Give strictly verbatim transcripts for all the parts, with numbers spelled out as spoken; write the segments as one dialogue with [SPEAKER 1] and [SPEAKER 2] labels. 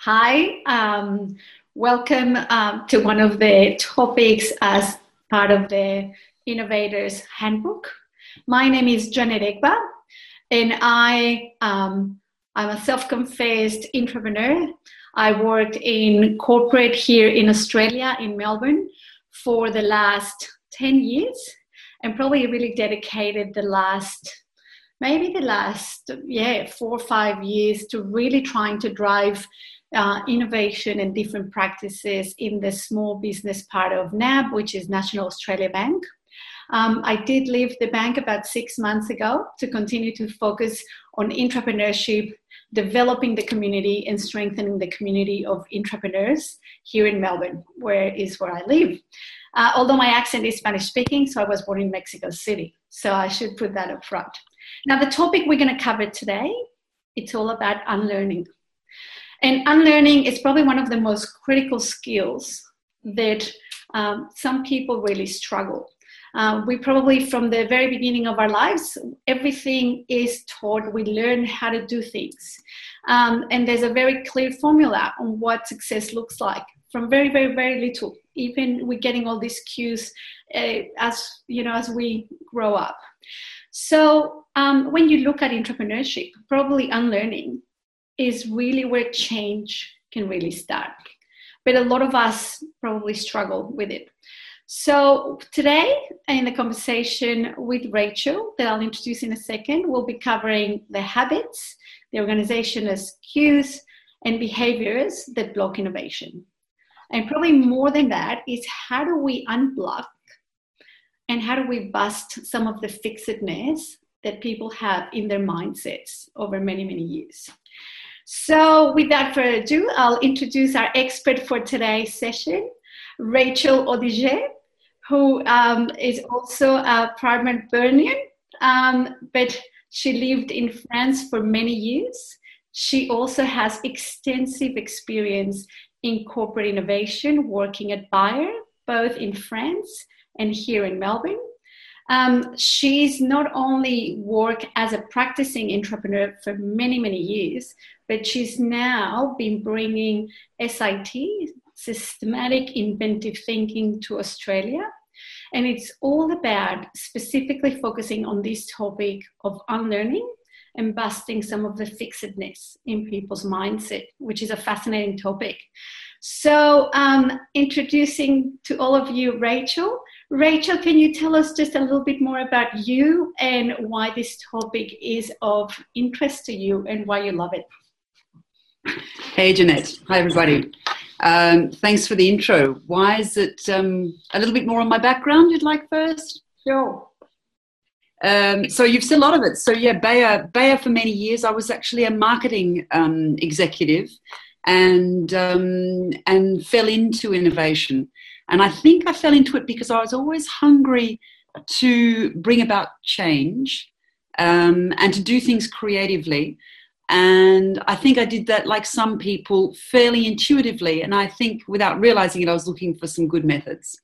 [SPEAKER 1] Hi, um, welcome um, to one of the topics as part of the Innovators Handbook. My name is Janet Egba, and I, um, I'm a self-confessed entrepreneur. I worked in corporate here in Australia, in Melbourne, for the last ten years, and probably really dedicated the last maybe the last, yeah, four or five years to really trying to drive uh, innovation and different practices in the small business part of N A B, which is National Australia Bank. Um, I did leave the bank about six months ago to continue to focus on entrepreneurship, developing the community and strengthening the community of entrepreneurs here in Melbourne, where is where I live. Uh, although my accent is Spanish speaking, so I was born in Mexico City. So I should put that up front. Now, the topic we're going to cover today, it's all about unlearning. And unlearning is probably one of the most critical skills that um, some people really struggle. Uh, we probably, from the very beginning of our lives, everything is taught. We learn how to do things. Um, and there's a very clear formula on what success looks like from very, very, very little. Even we're getting all these cues uh, as, you know, as we grow up. So um, when you look at entrepreneurship, probably unlearning is really where change can really start. But a lot of us probably struggle with it. So today in the conversation with Rachel, that I'll introduce in a second, we'll be covering the habits, the organizational cues, and behaviors that block innovation. And probably more than that is how do we unblock and how do we bust some of the fixedness that people have in their mindsets over many, many years. So without further ado, I'll introduce our expert for today's session, Rachel Odiger, who um, is also a proud Melburnian, um, but she lived in France for many years. She also has extensive experience in corporate innovation, working at Bayer, both in France and here in Melbourne. Um, she's not only worked as a practicing entrepreneur for many, many years, but she's now been bringing S I T, systematic inventive thinking, to Australia. And it's all about specifically focusing on this topic of unlearning and busting some of the fixedness in people's mindset, which is a fascinating topic. So um, introducing to all of you, Rachel. Rachel, can you tell us just a little bit more about you and why this topic is of interest to you and why you love it?
[SPEAKER 2] Hey, Jeanette. Hi, everybody. Um, thanks for the intro. Why is it um, a little bit more on my background you'd like first?
[SPEAKER 1] Sure.
[SPEAKER 2] Um, so you've said a lot of it. So yeah, Bayer, Bayer for many years, I was actually a marketing um, executive and um, and fell into innovation. And I think I fell into it because I was always hungry to bring about change um, and to do things creatively. And I think I did that, like some people, fairly intuitively. And I think without realizing it, I was looking for some good methods.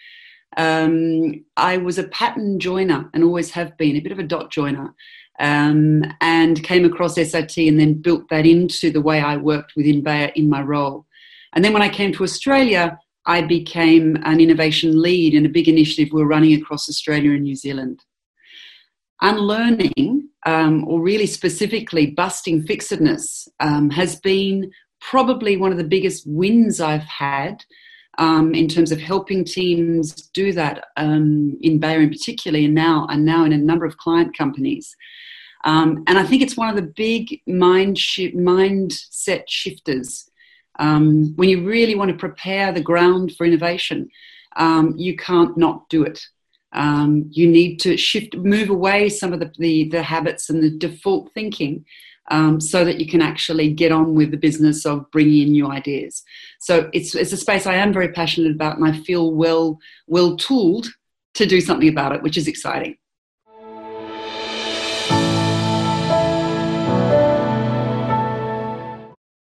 [SPEAKER 2] Um, I was a pattern joiner and always have been, a bit of a dot joiner, um, and came across S I T and then built that into the way I worked within Bayer in my role. And then when I came to Australia, I became an innovation lead in a big initiative we were running across Australia and New Zealand. Unlearning, um, or really specifically busting fixedness, um, has been probably one of the biggest wins I've had um, in terms of helping teams do that um, in Bayer in particular, and now and now in a number of client companies. Um, and I think it's one of the big mind shi- mindset shifters. Um, when you really want to prepare the ground for innovation, um, you can't not do it. Um, you need to shift, move away some of the, the, the habits and the default thinking um, so that you can actually get on with the business of bringing in new ideas. So it's it's a space I am very passionate about, and I feel well well tooled to do something about it, which is exciting.